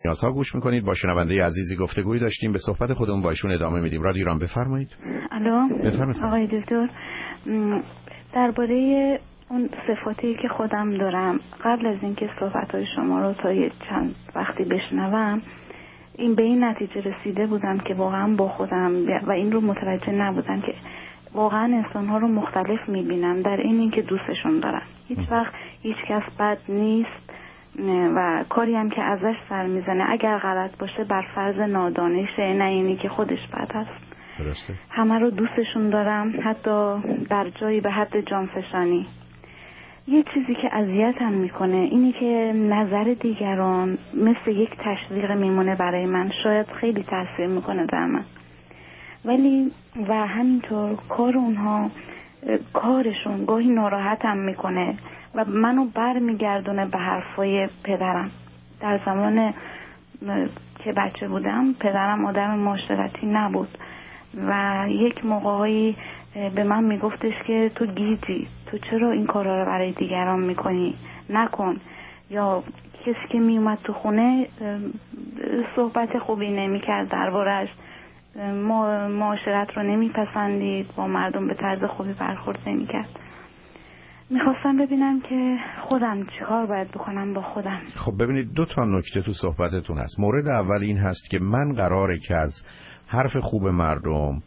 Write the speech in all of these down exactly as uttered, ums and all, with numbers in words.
نیازها گوش میکنید. با شنونده عزیزی گفتگوی داشتیم، به صحبت خودمون با ایشون ادامه میدیم. رادیو ایران بفرمایید. الو بفرمایید آقای دکتر، درباره اون صفاتی که خودم دارم، قبل از اینکه صحبت‌های شما رو تا یه چند وقتی بشنوم، این به این نتیجه رسیده بودم که واقعا با خودم و این رو متوجه نبودم که واقعا انسان‌ها رو مختلف می‌بینم در این اینکه دوستشون دارم. هیچ وقت هیچ کس بد نیست و کاری هم که ازش سر میزنه اگر غلط باشه بر فرض نادانشه، نه اینی که خودش بد هست. درسته. همه رو دوستشون دارم، حتی در جایی به حد جانفشانی. یه چیزی که اذیتم میکنه اینی که نظر دیگران مثل یک تشویق میمونه برای من، شاید خیلی تاثیر میکنه در من، ولی و همینطور کار اونها، کارشون گاهی ناراحتم میکنه و منو بر میگردونه به حرفای پدرم. در زمان که بچه بودم پدرم آدم معاشرتی نبود و یک موقعی به من میگفتش که تو گیجی، تو چرا این کارا رو برای دیگران میکنی، نکن. یا کسی که میومد تو خونه صحبت خوبی نمیکرد دربارش، معاشرت رو نمیپسندید، با مردم به طرز خوبی برخورد نمیکرد. میخواستم ببینم که خودم چیکار باید بکنم با خودم. خب ببینید، دو تا نکته تو صحبتتون هست. مورد اول این هست که من قراره که از حرف خوب مردم،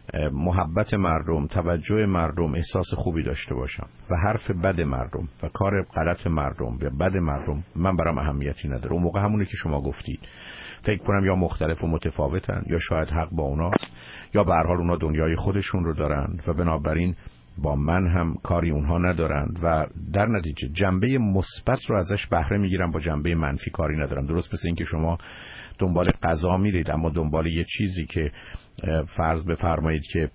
محبت مردم، توجه مردم احساس خوبی داشته باشم و حرف بد مردم و کار غلط مردم یا بد مردم من برام اهمیتی نداره. اون موقع همونه که شما گفتید، فکر کنم یا مختلف و متفاوتن یا شاید حق با اوناست یا به هر حال اونا دنیای خودشون رو دارن و بنابراین با من هم کاری اونها ندارن و در نتیجه جنبه مثبت رو ازش بهره میگیرم، با جنبه منفی کاری ندارم. درست مثل این که شما دنبال غذا میرید اما دنبال یه چیزی که فرض بفرمایید که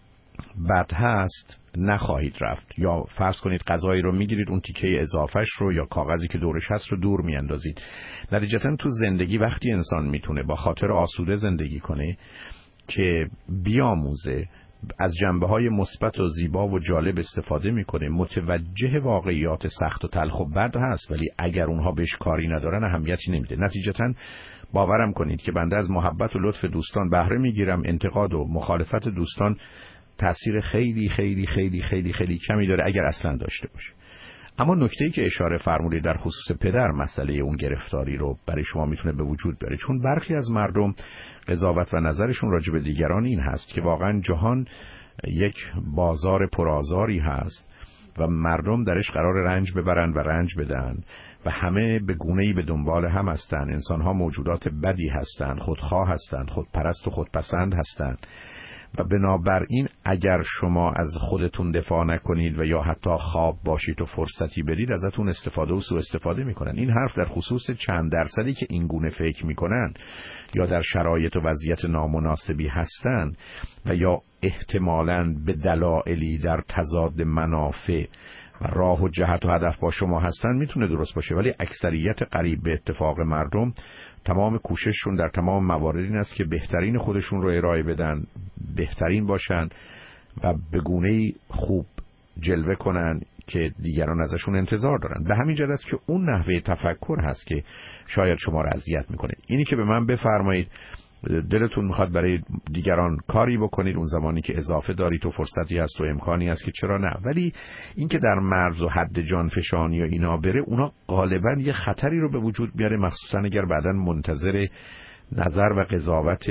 بد هست نخواهید رفت، یا فرض کنید غذایی رو میگیرید اون تیکه اضافهش رو یا کاغذی که دورش هست رو دور میاندازید. نتیجتا تو زندگی وقتی انسان میتونه با خاطر آسوده زندگی کنه که بیاموزه، از جنبه‌های مثبت و زیبا و جالب استفاده میکنه، متوجه واقعیات سخت و تلخ و بد هست، ولی اگر اونها بهش کاری ندارن اهمیتی نمیده. نتیجتا باورم کنید که بنده از محبت و لطف دوستان بهره میگیرم، انتقاد و مخالفت دوستان تأثیر خیلی خیلی خیلی خیلی خیلی کمی داره اگر اصلا داشته باشه. اما نکته‌ای که اشاره فرمودید در خصوص پدر، مسئله اون گرفتاری رو برای شما میتونه به وجود بیاره، چون برخی از مردم قضاوت و نظرشون راجع به دیگران این هست که واقعا جهان یک بازار پرآزاری هست و مردم درش قرار رنج ببرن و رنج بدن و همه به گونه‌ای به دنبال هم هستن. انسان‌ها موجودات بدی هستند، خودخواه هستند، خودپرست و خودپسند هستند و بنابراین اگر شما از خودتون دفاع نکنید و یا حتی خواب باشید و فرصتی بدید، ازتون استفاده و سوء استفاده میکنن. این حرف در خصوص چند درصدی که این گونه فکر میکنن یا در شرایط و وضعیت نامناسبی هستن و یا احتمالاً به دلایلی در تضاد منافع و راه و جهت و هدف با شما هستن میتونه درست باشه، ولی اکثریت قریب به اتفاق مردم تمام کوشششون در تمام موارد این است که بهترین خودشون رو ارائه بدن، بهترین باشن و به گونه‌ای خوب جلوه کنن که دیگران ازشون انتظار دارن. به همین جهت است که اون نحوه تفکر هست که شاید شما رو اذیت میکنه. اینی که به من بفرمایید دلتون میخواد برای دیگران کاری بکنید اون زمانی که اضافه دارید و فرصتی هست و امکانی هست که چرا نه، ولی اینکه در مرز و حد جانفشانی و اینا بره، اونا غالبا یه خطری رو به وجود میاره، مخصوصا اگر بعداً منتظر نظر و قضاوت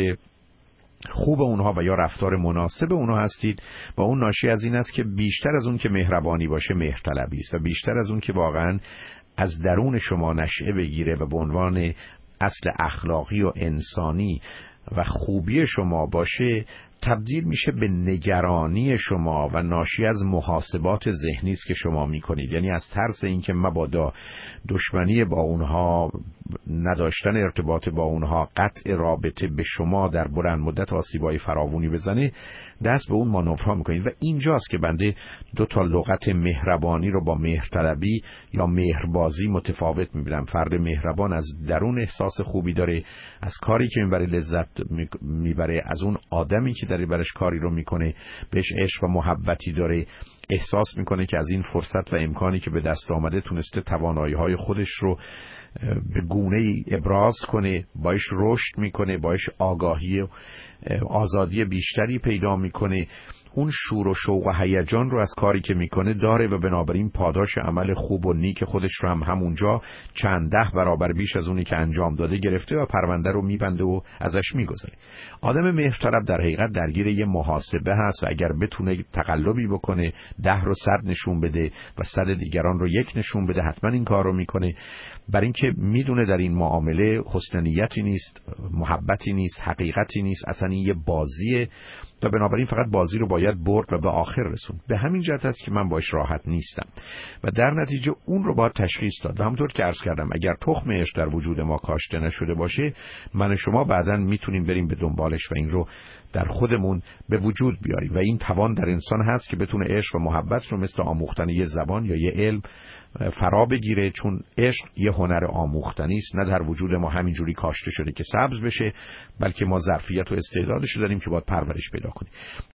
خوب اونها و یا رفتار مناسب اونها هستید. و اون ناشی از این است که بیشتر از اون که مهربانی باشه مهرطلبی است و بیشتر از اون که واقعاً از درون شما نشأه بگیره و به عنوان اصل اخلاقی و انسانی و خوبی شما باشه، تبدیل میشه به نگرانی شما و ناشی از محاسبات ذهنی است که شما میکنید. یعنی از ترس اینکه مبادا دشمنی با اونها، نداشتن ارتباط با اونها، قطع رابطه به شما در بلند مدت آسیبای فراوانی بزنه، دست به اون مانورها میکنید. و اینجاست که بنده دو تا لغت مهربانی رو با مهرطلبی یا مهربازی متفاوت میبینم. فرد مهربان از درون احساس خوبی داره از کاری که میبره، لذت میبره از اون آدمی که داره برش کاری رو میکنه، بهش عشق و محبتی داره، احساس میکنه که از این فرصت و امکانی که به دست آمده تونسته توانایی‌های خودش رو به گونه‌ای ابراز کنه، باش رشد میکنه، باش آگاهی و آزادی بیشتری پیدا میکنه، اون شور و شوق و هیجان رو از کاری که میکنه داره و بنابراین پاداش عمل خوب و نیک خودش رو هم همونجا چند ده برابر بیش از اونی که انجام داده گرفته و پرونده رو میبنده و ازش میگذره. آدم مهرطلب در حقیقت درگیر یه محاسبه هست و اگر بتونه تقلبی بکنه، ده رو صد نشون بده و صد دیگران رو یک نشون بده، حتما این کار رو میکنه، برای اینکه میدونه در این معامله حسن نیتی نیست، محبتی نیست، حقیقتی نیست، اصلا این یه بازیه و بنابراین فقط بازی رو باید برد و به آخر رسوند. به همین جهت است که من باش راحت نیستم و در نتیجه اون رو باید تشخیص داد و همونطور که عرض کردم اگر تخم عشق در وجود ما کاشته نشده باشه، من و شما بعداً میتونیم بریم به دنبالش و این رو در خودمون به وجود بیاریم و این توان در انسان هست که بتونه عشق و محبت رو مثل آموختن یه زبان یا یه علم فرا بگیره، چون عشق یه هنر آموختنی است، نه در وجود ما همینجوری کاشته شده که سبز بشه، بلکه ما ظرفیت و استعدادش داریم که باید پرورش پیدا کنیم.